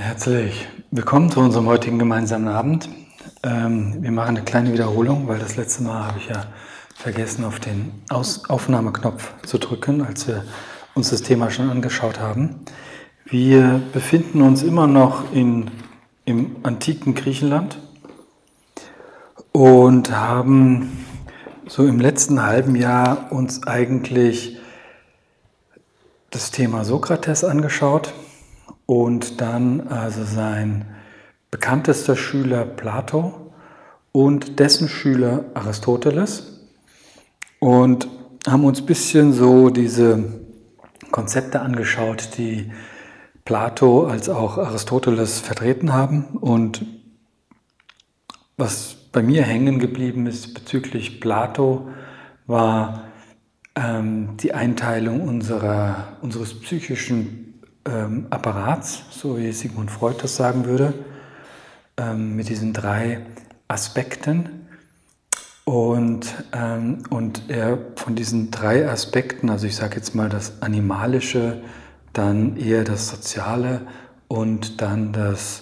Herzlich willkommen zu unserem heutigen gemeinsamen Abend. Wir machen eine kleine Wiederholung, weil das letzte Mal habe ich ja vergessen, auf den Aufnahmeknopf zu drücken, als wir uns das Thema schon angeschaut haben. Wir befinden uns immer noch im antiken Griechenland und haben so im letzten halben Jahr uns eigentlich das Thema Sokrates angeschaut und dann also sein bekanntester Schüler Plato und dessen Schüler Aristoteles und haben uns ein bisschen so diese Konzepte angeschaut, die Plato als auch Aristoteles vertreten haben. Und was bei mir hängen geblieben ist bezüglich Plato, war die Einteilung unseres psychischen Apparats, so wie Sigmund Freud das sagen würde, mit diesen 3 Aspekten. Und er von diesen 3 Aspekten, also ich sage jetzt mal das Animalische, dann eher das Soziale und dann das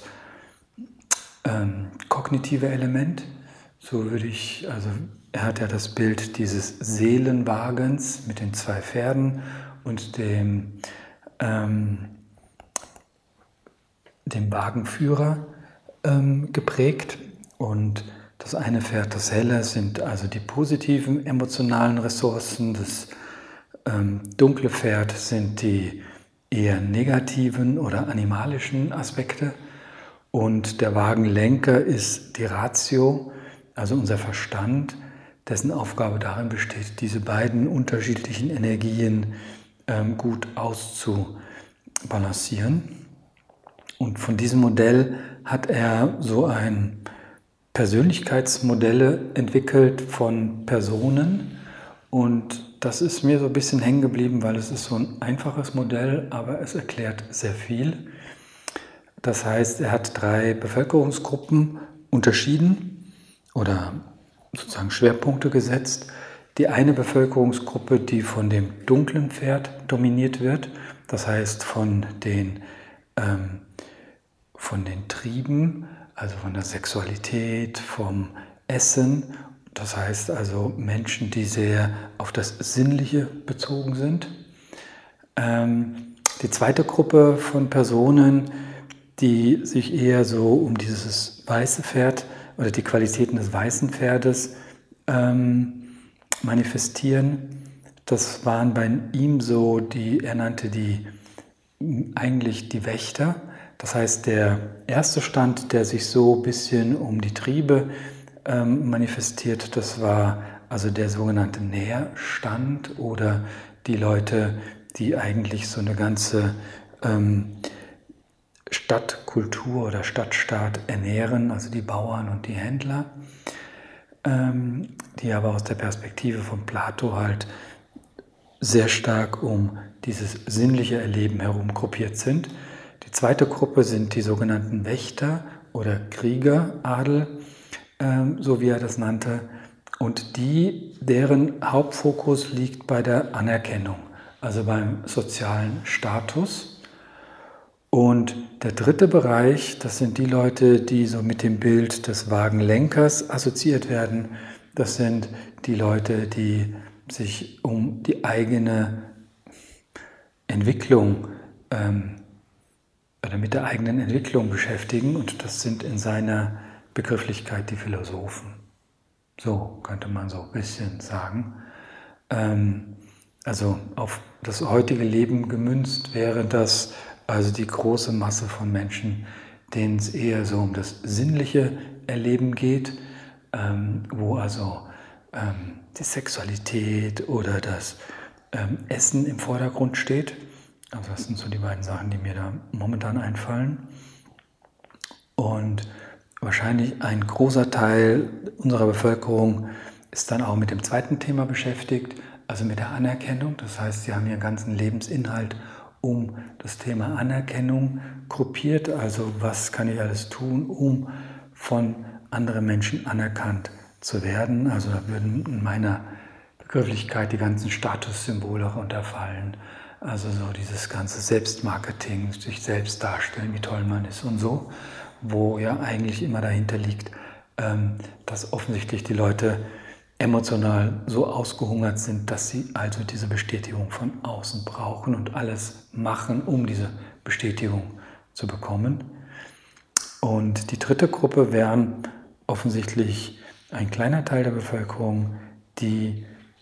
kognitive Element, so würde ich, also er hat ja das Bild dieses Seelenwagens mit den 2 Pferden und dem Wagenführer geprägt. Und das eine Pferd, das Helle, sind also die positiven emotionalen Ressourcen. Das dunkle Pferd sind die eher negativen oder animalischen Aspekte. Und der Wagenlenker ist die Ratio, also unser Verstand, dessen Aufgabe darin besteht, diese beiden unterschiedlichen Energien gut auszubalancieren. Und von diesem Modell hat er so ein Persönlichkeitsmodelle entwickelt von Personen. Und das ist mir so ein bisschen hängen geblieben, weil es ist so ein einfaches Modell, aber es erklärt sehr viel. Das heißt, er hat 3 Bevölkerungsgruppen unterschieden oder sozusagen Schwerpunkte gesetzt. Die eine Bevölkerungsgruppe, die von dem dunklen Pferd dominiert wird, das heißt von den Trieben, also von der Sexualität, vom Essen, das heißt also Menschen, die sehr auf das Sinnliche bezogen sind. Die zweite Gruppe von Personen, die sich eher so um dieses weiße Pferd oder die Qualitäten des weißen Pferdes manifestieren. Das waren bei ihm so, er nannte die eigentlich die Wächter. Das heißt, der erste Stand, der sich so ein bisschen um die Triebe manifestiert, das war also der sogenannte Nährstand oder die Leute, die eigentlich so eine ganze Stadtkultur oder Stadtstaat ernähren, also die Bauern und die Händler, die aber aus der Perspektive von Plato halt sehr stark um dieses sinnliche Erleben herum gruppiert sind. Die zweite Gruppe sind die sogenannten Wächter oder Kriegeradel, so wie er das nannte, und deren Hauptfokus liegt bei der Anerkennung, also beim sozialen Status. Und der dritte Bereich, das sind die Leute, die so mit dem Bild des Wagenlenkers assoziiert werden. Das sind die Leute, die sich um die eigene Entwicklung oder mit der eigenen Entwicklung beschäftigen. Und das sind in seiner Begrifflichkeit die Philosophen. So könnte man so ein bisschen sagen. Also auf das heutige Leben gemünzt wäre das also die große Masse von Menschen, denen es eher so um das sinnliche Erleben geht, wo also die Sexualität oder das Essen im Vordergrund steht. Also das sind so die beiden Sachen, die mir da momentan einfallen. Und wahrscheinlich ein großer Teil unserer Bevölkerung ist dann auch mit dem zweiten Thema beschäftigt, also mit der Anerkennung. Das heißt, sie haben ihren ganzen Lebensinhalt um das Thema Anerkennung gruppiert. Also was kann ich alles tun, um von anderen Menschen anerkannt zu werden. Also da würden in meiner Begrifflichkeit die ganzen Statussymbole runterfallen. also so dieses ganze Selbstmarketing, sich selbst darstellen, wie toll man ist und so, wo ja eigentlich immer dahinter liegt, dass offensichtlich die Leute emotional so ausgehungert sind, dass sie also diese Bestätigung von außen brauchen und alles machen, um diese Bestätigung zu bekommen. Und die dritte Gruppe wären offensichtlich ein kleiner Teil der Bevölkerung, die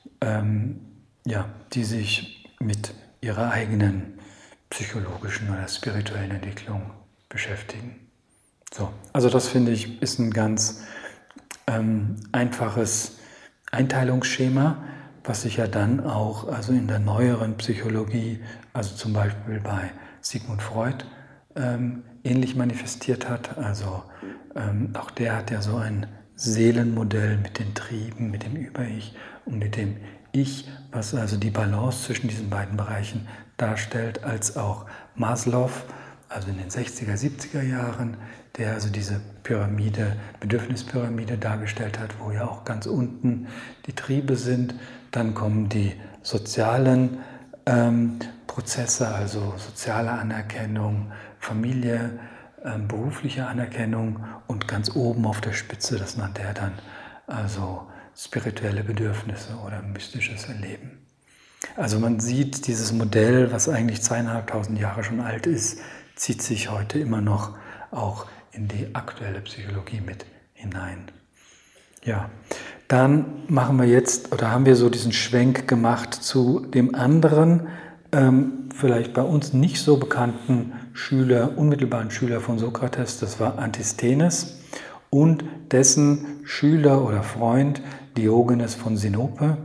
sich mit ihrer eigenen psychologischen oder spirituellen Entwicklung beschäftigen. So, also das finde ich ist ein ganz einfaches Einteilungsschema, was sich ja dann auch also in der neueren Psychologie, also zum Beispiel bei Sigmund Freud, ähnlich manifestiert hat. Also auch der hat ja so ein Seelenmodell mit den Trieben, mit dem Über-Ich und mit dem Ich, was also die Balance zwischen diesen beiden Bereichen darstellt, als auch Maslow, also in den 60er, 70er Jahren, der also diese Pyramide, Bedürfnispyramide dargestellt hat, wo ja auch ganz unten die Triebe sind. Dann kommen die sozialen Prozesse, also soziale Anerkennung, Familie, berufliche Anerkennung und ganz oben auf der Spitze, das nannte er dann, also spirituelle Bedürfnisse oder mystisches Erleben. Also man sieht, dieses Modell, was eigentlich 2500 Jahre schon alt ist, zieht sich heute immer noch auch in die aktuelle Psychologie mit hinein. Ja, dann machen wir jetzt, oder haben wir so diesen Schwenk gemacht zu dem anderen, vielleicht bei uns nicht so bekannten Schüler, unmittelbaren Schüler von Sokrates, das war Antisthenes und dessen Schüler oder Freund Diogenes von Sinope,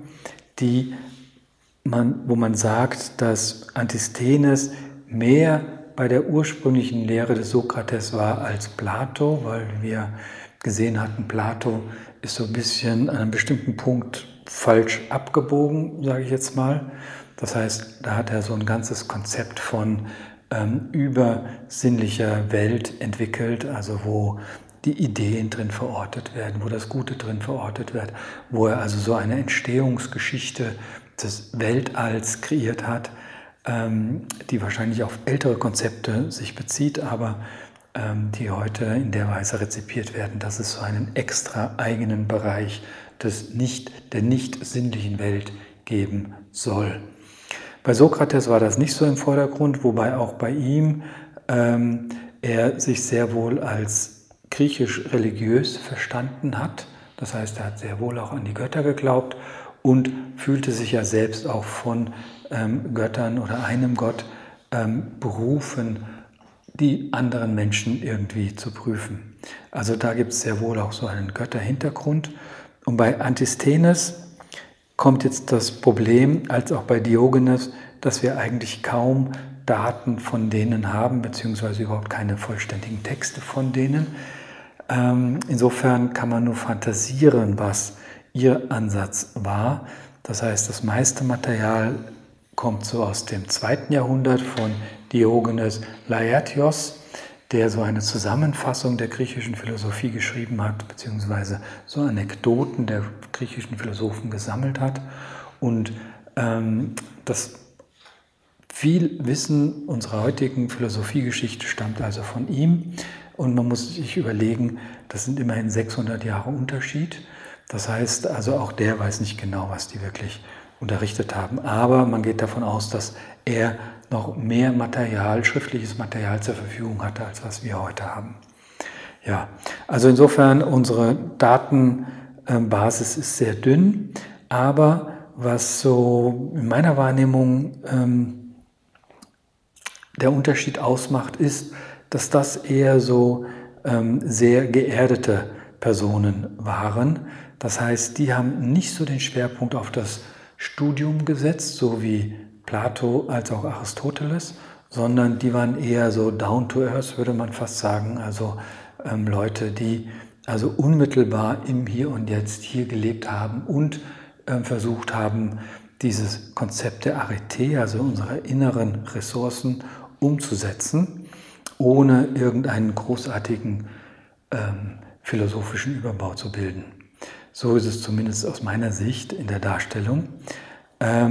wo man sagt, dass Antisthenes mehr bei der ursprünglichen Lehre des Sokrates war als Plato, weil wir gesehen hatten, Plato ist so ein bisschen an einem bestimmten Punkt falsch abgebogen, sage ich jetzt mal. Das heißt, da hat er so ein ganzes Konzept von übersinnlicher Welt entwickelt, also wo die Ideen drin verortet werden, wo das Gute drin verortet wird, wo er also so eine Entstehungsgeschichte des Weltalls kreiert hat, die wahrscheinlich auf ältere Konzepte sich bezieht, aber die heute in der Weise rezipiert werden, dass es so einen extra eigenen Bereich der nicht sinnlichen Welt geben soll. Bei Sokrates war das nicht so im Vordergrund, wobei auch bei ihm er sich sehr wohl als griechisch-religiös verstanden hat. Das heißt, er hat sehr wohl auch an die Götter geglaubt und fühlte sich ja selbst auch von Göttern oder einem Gott berufen, die anderen Menschen irgendwie zu prüfen. Also da gibt es sehr wohl auch so einen Götterhintergrund. Und bei Antisthenes kommt jetzt das Problem, als auch bei Diogenes, dass wir eigentlich kaum Daten von denen haben, beziehungsweise überhaupt keine vollständigen Texte von denen. Insofern kann man nur fantasieren, was ihr Ansatz war. Das heißt, das meiste Material kommt so aus dem 2. Jahrhundert von Diogenes Laertios, der so eine Zusammenfassung der griechischen Philosophie geschrieben hat, beziehungsweise so Anekdoten der griechischen Philosophen gesammelt hat. Und das viel Wissen unserer heutigen Philosophiegeschichte stammt also von ihm. Und man muss sich überlegen, das sind immerhin 600 Jahre Unterschied. Das heißt, also auch der weiß nicht genau, was die wirklich unterrichtet haben. Aber man geht davon aus, dass er noch mehr Material, schriftliches Material zur Verfügung hatte, als was wir heute haben. Ja, also insofern unsere Datenbasis ist sehr dünn, aber was so in meiner Wahrnehmung der Unterschied ausmacht, ist, dass das eher so sehr geerdete Personen waren. Das heißt, die haben nicht so den Schwerpunkt auf das Studium gesetzt, so wie Plato als auch Aristoteles, sondern die waren eher so down to earth, würde man fast sagen, also Leute, die also unmittelbar im Hier und Jetzt hier gelebt haben und versucht haben, dieses Konzept der Arete, also unserer inneren Ressourcen, umzusetzen, ohne irgendeinen großartigen philosophischen Überbau zu bilden. So ist es zumindest aus meiner Sicht in der Darstellung.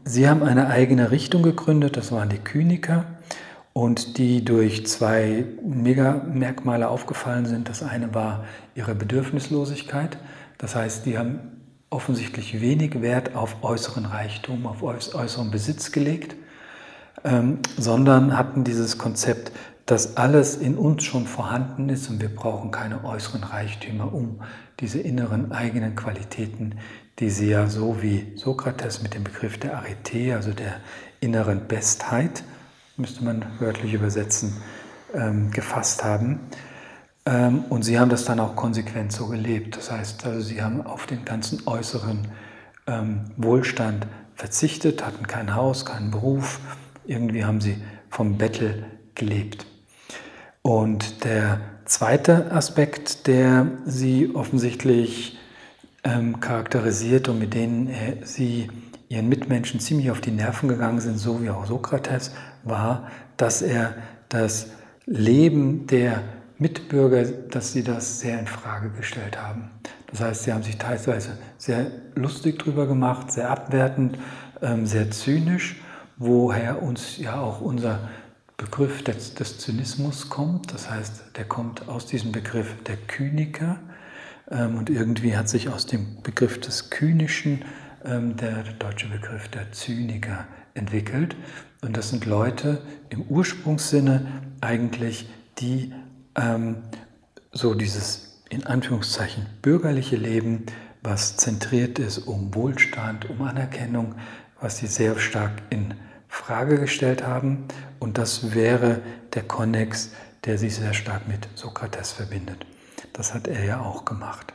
Sie haben eine eigene Richtung gegründet, das waren die Kyniker, und die durch zwei Megamerkmale aufgefallen sind. Das eine war ihre Bedürfnislosigkeit, das heißt, die haben offensichtlich wenig Wert auf äußeren Reichtum, auf äußeren Besitz gelegt, sondern hatten dieses Konzept, dass alles in uns schon vorhanden ist und wir brauchen keine äußeren Reichtümer, um diese inneren eigenen Qualitäten, die sie ja so wie Sokrates mit dem Begriff der Arete, also der inneren Bestheit, müsste man wörtlich übersetzen, gefasst haben. Und sie haben das dann auch konsequent so gelebt. Das heißt, also sie haben auf den ganzen äußeren Wohlstand verzichtet, hatten kein Haus, keinen Beruf. Irgendwie haben sie vom Bettel gelebt. Und der zweite Aspekt, der sie offensichtlich charakterisiert und mit denen sie ihren Mitmenschen ziemlich auf die Nerven gegangen sind, so wie auch Sokrates, war, dass er das Leben der Mitbürger, dass sie das sehr in Frage gestellt haben. Das heißt, sie haben sich teilweise sehr lustig drüber gemacht, sehr abwertend, sehr zynisch, woher uns ja auch unser Begriff des Zynismus kommt. Das heißt, der kommt aus diesem Begriff der Kyniker und irgendwie hat sich aus dem Begriff des Kynischen der deutsche Begriff der Zyniker entwickelt. Und das sind Leute im Ursprungssinne eigentlich, die so dieses in Anführungszeichen bürgerliche Leben, was zentriert ist um Wohlstand, um Anerkennung, was sie sehr stark in Frage gestellt haben. Und das wäre der Konnex, der sich sehr stark mit Sokrates verbindet. Das hat er ja auch gemacht.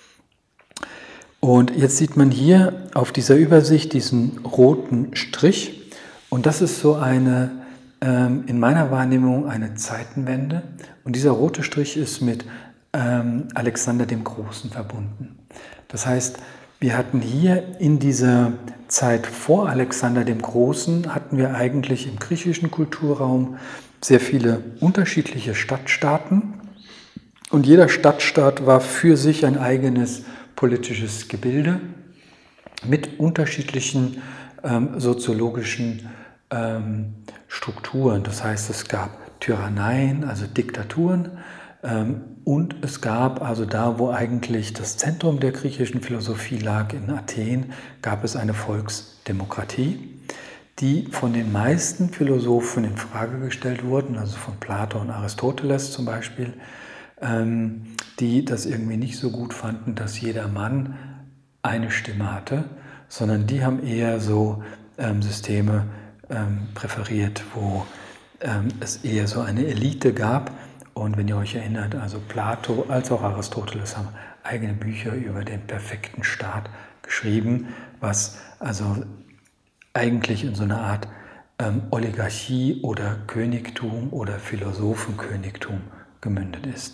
Und jetzt sieht man hier auf dieser Übersicht diesen roten Strich. Und das ist so eine, in meiner Wahrnehmung, eine Zeitenwende. Und dieser rote Strich ist mit Alexander dem Großen verbunden. Das heißt, wir hatten hier in dieser Zeit vor Alexander dem Großen, hatten wir eigentlich im griechischen Kulturraum sehr viele unterschiedliche Stadtstaaten. Und jeder Stadtstaat war für sich ein eigenes politisches Gebilde mit unterschiedlichen soziologischen Strukturen. Das heißt, es gab Tyranneien, also Diktaturen, und es gab also da, wo eigentlich das Zentrum der griechischen Philosophie lag, in Athen, gab es eine Volksdemokratie, die von den meisten Philosophen in Frage gestellt wurden, also von Plato und Aristoteles zum Beispiel, die das irgendwie nicht so gut fanden, dass jeder Mann eine Stimme hatte, sondern die haben eher so Systeme präferiert, wo es eher so eine Elite gab. Und wenn ihr euch erinnert, also Plato als auch Aristoteles haben eigene Bücher über den perfekten Staat geschrieben, was also eigentlich in so einer Art Oligarchie oder Königtum oder Philosophenkönigtum gemündet ist.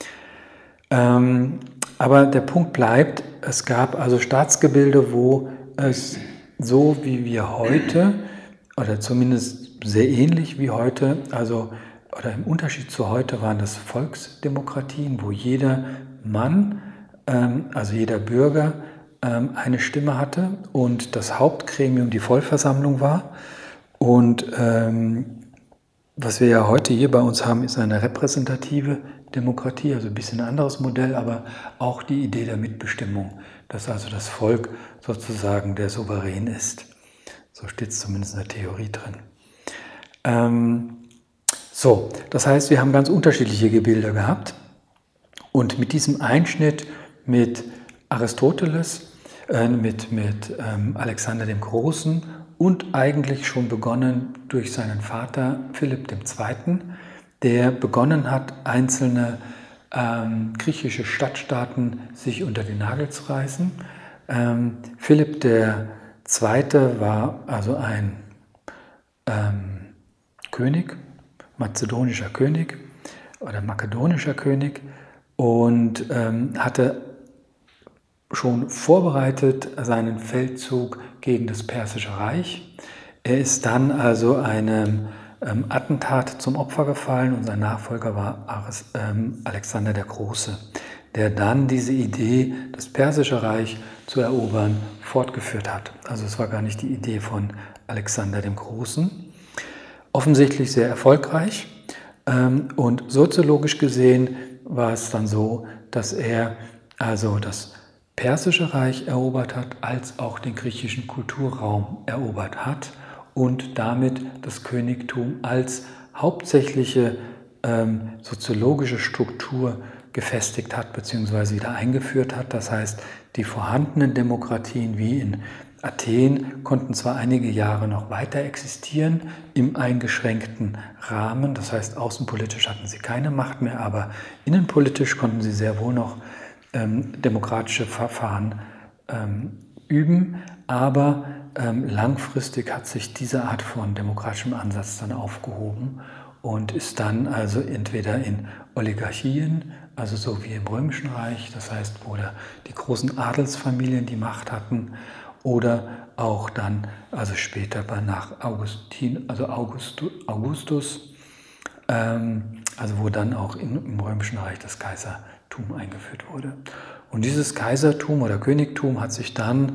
Aber der Punkt bleibt, es gab also Staatsgebilde, wo es so wie wir heute, oder zumindest sehr ähnlich wie heute, also oder im Unterschied zu heute waren das Volksdemokratien, wo jeder Mann, also jeder Bürger, eine Stimme hatte und das Hauptgremium die Vollversammlung war. Und was wir ja heute hier bei uns haben, ist eine repräsentative Demokratie, also ein bisschen ein anderes Modell, aber auch die Idee der Mitbestimmung, dass also das Volk sozusagen der Souverän ist. So steht es zumindest in der Theorie drin. So, das heißt, wir haben ganz unterschiedliche Gebilde gehabt und mit diesem Einschnitt mit Aristoteles, mit Alexander dem Großen und eigentlich schon begonnen durch seinen Vater Philipp II., der begonnen hat, einzelne griechische Stadtstaaten sich unter den Nagel zu reißen. Philipp II. War also ein König, mazedonischer König oder makedonischer König und hatte schon vorbereitet seinen Feldzug gegen das Persische Reich. Er ist dann also einem Attentat zum Opfer gefallen und sein Nachfolger war Alexander der Große, der dann diese Idee, das Persische Reich zu erobern, fortgeführt hat. Also es war gar nicht die Idee von Alexander dem Großen. Offensichtlich sehr erfolgreich und soziologisch gesehen war es dann so, dass er also das Persische Reich erobert hat, als auch den griechischen Kulturraum erobert hat und damit das Königtum als hauptsächliche soziologische Struktur gefestigt hat bzw. wieder eingeführt hat. Das heißt, die vorhandenen Demokratien wie in Athen konnten zwar einige Jahre noch weiter existieren im eingeschränkten Rahmen, das heißt außenpolitisch hatten sie keine Macht mehr, aber innenpolitisch konnten sie sehr wohl noch demokratische Verfahren üben, aber langfristig hat sich diese Art von demokratischem Ansatz dann aufgehoben und ist dann also entweder in Oligarchien, also so wie im Römischen Reich, das heißt, wo die großen Adelsfamilien die Macht hatten, oder auch dann, also später nach Augustus, also wo dann auch im Römischen Reich das Kaisertum eingeführt wurde. Und dieses Kaisertum oder Königtum hat sich dann,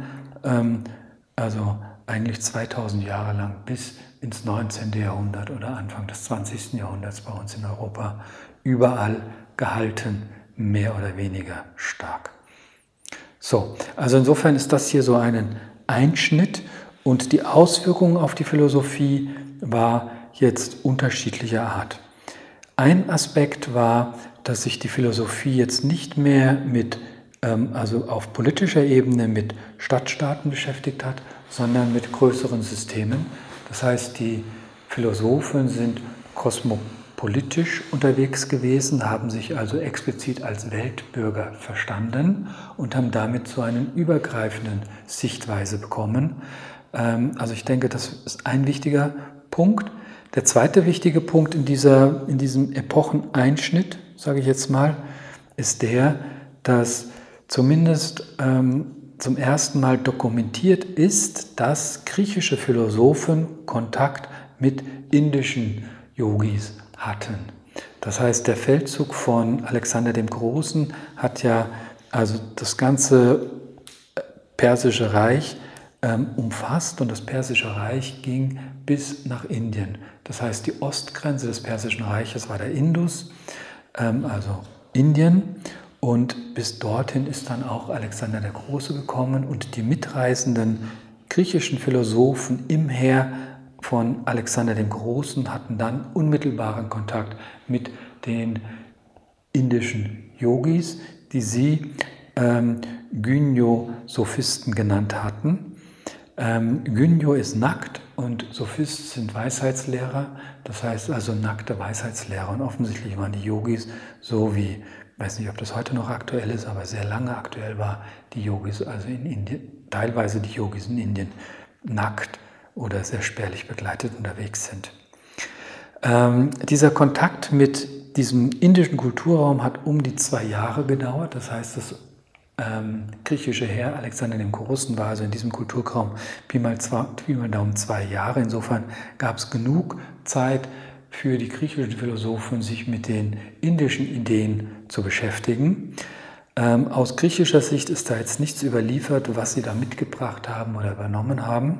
also eigentlich 2000 Jahre lang bis ins 19. Jahrhundert oder Anfang des 20. Jahrhunderts bei uns in Europa überall gehalten, mehr oder weniger stark. So, also insofern ist das hier so ein Einschnitt und die Auswirkungen auf die Philosophie war jetzt unterschiedlicher Art. Ein Aspekt war, dass sich die Philosophie jetzt nicht mehr mit, also auf politischer Ebene mit Stadtstaaten beschäftigt hat, sondern mit größeren Systemen. Das heißt, die Philosophen sind kosmopolitisch unterwegs gewesen, haben sich also explizit als Weltbürger verstanden und haben damit so eine übergreifende Sichtweise bekommen. Also ich denke, das ist ein wichtiger Punkt. Der zweite wichtige Punkt in diesem Epocheneinschnitt, sage ich jetzt mal, ist der, dass zumindest zum ersten Mal dokumentiert ist, dass griechische Philosophen Kontakt mit indischen Yogis hatten. Das heißt, der Feldzug von Alexander dem Großen hat ja also das ganze Persische Reich umfasst und das Persische Reich ging bis nach Indien. Das heißt, die Ostgrenze des Persischen Reiches war der Indus, also Indien. Und bis dorthin ist dann auch Alexander der Große gekommen und die mitreisenden griechischen Philosophen im Heer von Alexander dem Großen hatten dann unmittelbaren Kontakt mit den indischen Yogis, die sie Gynio-Sophisten genannt hatten. Gynio ist nackt und Sophist sind Weisheitslehrer, das heißt also nackte Weisheitslehrer. Und offensichtlich waren die Yogis so wie, ich weiß nicht, ob das heute noch aktuell ist, aber sehr lange aktuell war, die Yogis, also in Indien, teilweise die Yogis in Indien nackt oder sehr spärlich begleitet unterwegs sind. Dieser Kontakt mit diesem indischen Kulturraum hat um die 2 Jahre gedauert, das heißt, das griechische Heer Alexander dem Großen war also in diesem Kulturraum Pi mal Daumen 2 Jahre. Insofern gab es genug Zeit für die griechischen Philosophen, sich mit den indischen Ideen zu beschäftigen. Aus griechischer Sicht ist da jetzt nichts überliefert, was sie da mitgebracht haben oder übernommen haben.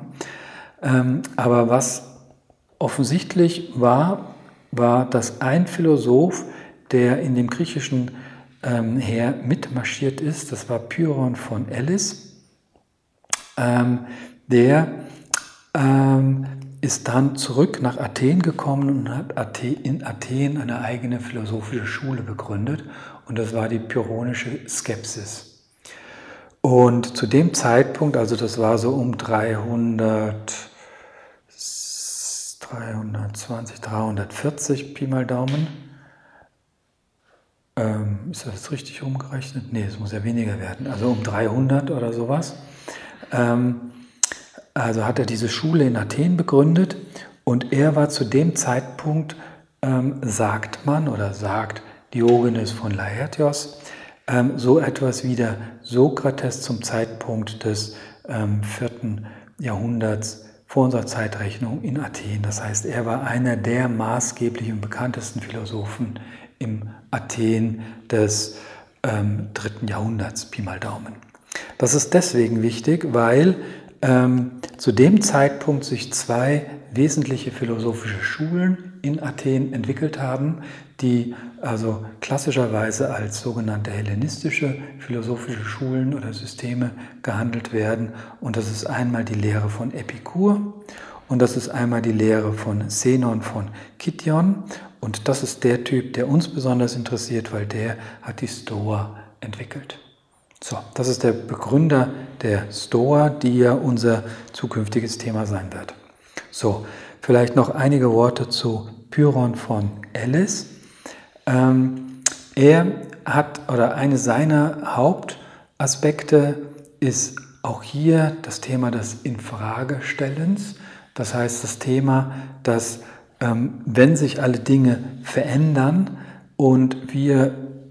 Aber was offensichtlich war, dass ein Philosoph, der in dem griechischen Heer mitmarschiert ist, das war Pyrrhon von Elis, der ist dann zurück nach Athen gekommen und hat in Athen eine eigene philosophische Schule begründet und das war die Pyrrhonische Skepsis. Und zu dem Zeitpunkt, also das war so um 340 Pi mal Daumen, ist das jetzt richtig umgerechnet? Nee, es muss ja weniger werden, also um 300 oder sowas. Also hat er diese Schule in Athen begründet und er war zu dem Zeitpunkt, sagt Diogenes von Laertios, so etwas wie der Sokrates zum Zeitpunkt des 4. Jahrhunderts vor unserer Zeitrechnung in Athen. Das heißt, er war einer der maßgeblichen und bekanntesten Philosophen im Athen des 3. Jahrhunderts, Pi mal Daumen. Das ist deswegen wichtig, weil zu dem Zeitpunkt sich 2 wesentliche philosophische Schulen in Athen entwickelt haben, die also klassischerweise als sogenannte hellenistische philosophische Schulen oder Systeme gehandelt werden. Und das ist einmal die Lehre von Epikur und das ist einmal die Lehre von Zenon von Kition. Und das ist der Typ, der uns besonders interessiert, weil der hat die Stoa entwickelt. So, das ist der Begründer der Stoa, die ja unser zukünftiges Thema sein wird. So, vielleicht noch einige Worte zu Pyrrhon von Elis. Er hat, oder eine seiner Hauptaspekte ist auch hier das Thema des Infragestellens. Das heißt, das Thema, dass wenn sich alle Dinge verändern und wir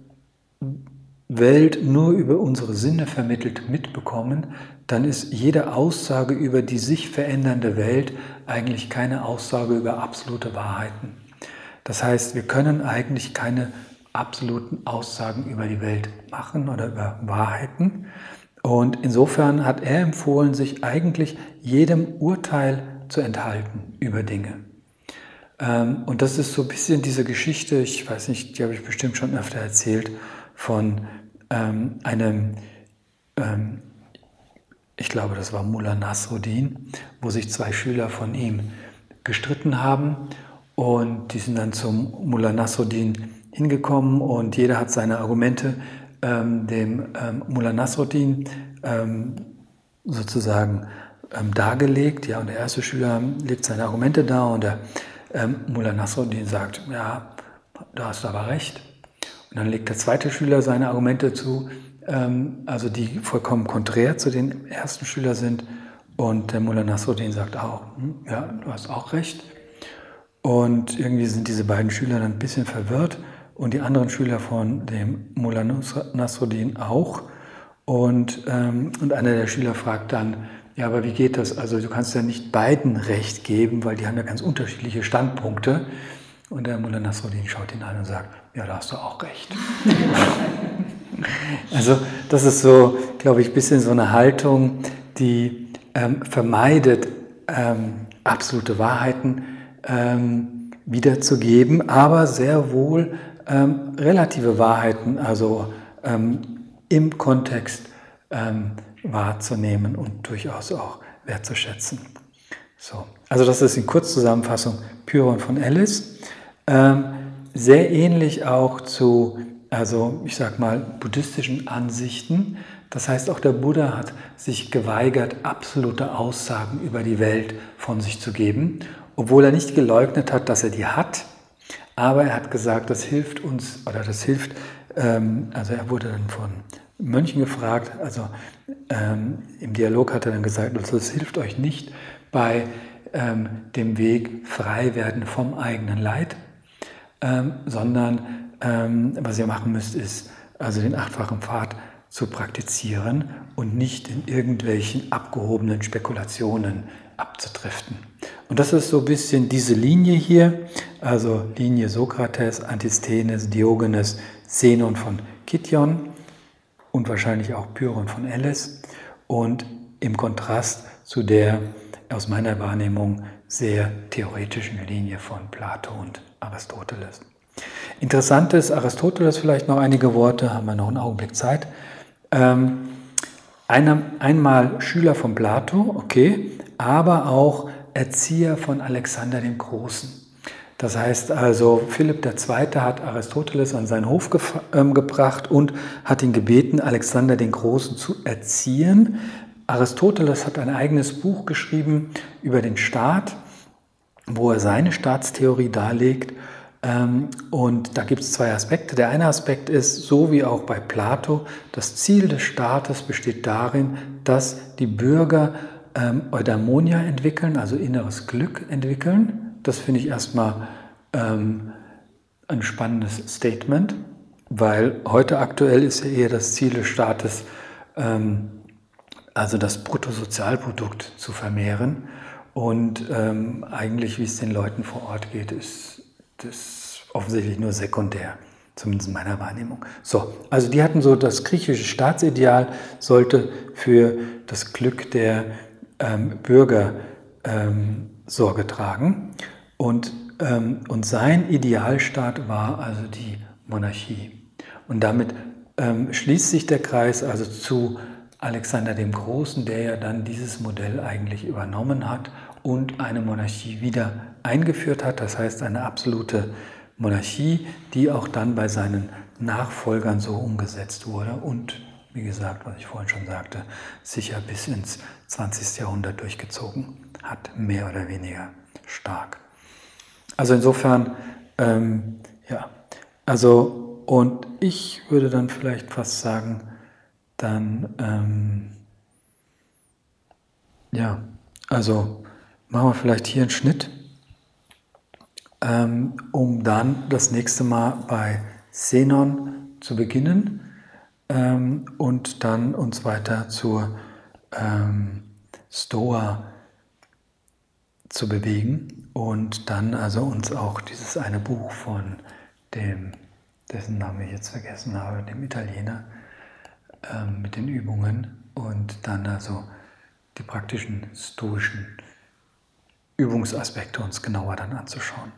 Welt nur über unsere Sinne vermittelt mitbekommen, dann ist jede Aussage über die sich verändernde Welt eigentlich keine Aussage über absolute Wahrheiten. Das heißt, wir können eigentlich keine absoluten Aussagen über die Welt machen oder über Wahrheiten. Und insofern hat er empfohlen, sich eigentlich jedem Urteil zu enthalten über Dinge. Und das ist so ein bisschen diese Geschichte, ich weiß nicht, die habe ich bestimmt schon öfter erzählt, von ich glaube, das war Mullah Nasruddin, wo sich 2 Schüler von ihm gestritten haben und die sind dann zum Mullah Nasruddin hingekommen und jeder hat seine Argumente dem Mullah Nasruddin sozusagen dargelegt. Ja, und der erste Schüler legt seine Argumente dar und der Mullah Nasruddin sagt, ja, da hast du aber recht. Und dann legt der zweite Schüler seine Argumente zu, also die vollkommen konträr zu den ersten Schüler sind. Und der Mullah Nasruddin sagt auch, ja, du hast auch recht. Und irgendwie sind diese beiden Schüler dann ein bisschen verwirrt und die anderen Schüler von dem Mullah Nasruddin auch. Und einer der Schüler fragt dann, ja, aber wie geht das? Also du kannst ja nicht beiden Recht geben, weil die haben ja ganz unterschiedliche Standpunkte. Und der Mullah Nasruddin schaut ihn an und sagt, ja, da hast du auch recht. Also das ist so, glaube ich, ein bisschen so eine Haltung, die vermeidet, absolute Wahrheiten wiederzugeben, aber sehr wohl relative Wahrheiten, also im Kontext wahrzunehmen und durchaus auch wertzuschätzen. So. Also das ist in Kurzzusammenfassung Pyrrhon von Elis. Sehr ähnlich auch zu, also ich sag mal, buddhistischen Ansichten. Das heißt, auch der Buddha hat sich geweigert, absolute Aussagen über die Welt von sich zu geben, obwohl er nicht geleugnet hat, dass er die hat. Aber er hat gesagt, das hilft uns, oder das hilft, also er wurde dann von Mönchen gefragt, also im Dialog hat er dann gesagt, also das hilft euch nicht bei dem Weg frei werden vom eigenen Leid, sondern was ihr machen müsst, ist also den 8-fachen Pfad zu praktizieren und nicht in irgendwelchen abgehobenen Spekulationen abzudriften. Und das ist so ein bisschen diese Linie hier, also Linie Sokrates, Antisthenes, Diogenes, Zenon von Kition und wahrscheinlich auch Pyrrhon von Elis und im Kontrast zu der aus meiner Wahrnehmung sehr theoretischen Linie von Plato und Aristoteles. Interessant ist, Aristoteles vielleicht noch einige Worte, haben wir noch einen Augenblick Zeit. Einmal Schüler von Plato, okay, aber auch Erzieher von Alexander dem Großen. Das heißt also, Philipp II. Hat Aristoteles an seinen Hof gebracht und hat ihn gebeten, Alexander den Großen zu erziehen. Aristoteles hat ein eigenes Buch geschrieben über den Staat, wo er seine Staatstheorie darlegt. Und da gibt es 2 Aspekte. Der eine Aspekt ist, so wie auch bei Plato, das Ziel des Staates besteht darin, dass die Bürger Eudaimonia entwickeln, also inneres Glück entwickeln. Das finde ich erstmal ein spannendes Statement, weil heute aktuell ist ja eher das Ziel des Staates, also das Bruttosozialprodukt zu vermehren. Und eigentlich, wie es den Leuten vor Ort geht, ist das offensichtlich nur sekundär. zumindest in meiner Wahrnehmung. So, also die hatten so, das griechische Staatsideal sollte für das Glück der Bürger Sorge tragen und sein Idealstaat war also die Monarchie. Und damit schließt sich der Kreis also zu Alexander dem Großen, der ja dann dieses Modell eigentlich übernommen hat und eine Monarchie wieder eingeführt hat, das heißt eine absolute Monarchie, die auch dann bei seinen Nachfolgern so umgesetzt wurde und, wie gesagt, was ich vorhin schon sagte, sicher bis ins 20. Jahrhundert durchgezogen hat, mehr oder weniger stark. Also insofern, ja, also und ich würde dann vielleicht fast sagen, dann, ja, also machen wir vielleicht hier einen Schnitt, um dann das nächste Mal bei Zenon zu beginnen und dann uns weiter zur Stoa zu bewegen und dann also uns auch dieses eine Buch von dessen Namen ich jetzt vergessen habe, dem Italiener, mit den Übungen und dann also die praktischen stoischen Übungsaspekte uns genauer dann anzuschauen.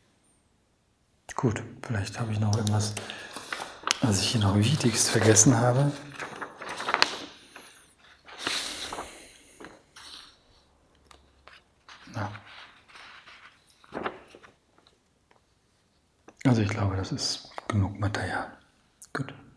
Gut, vielleicht habe ich noch irgendwas, was ich hier noch Wichtiges vergessen habe. Na. Also ich glaube, das ist genug Material. Gut.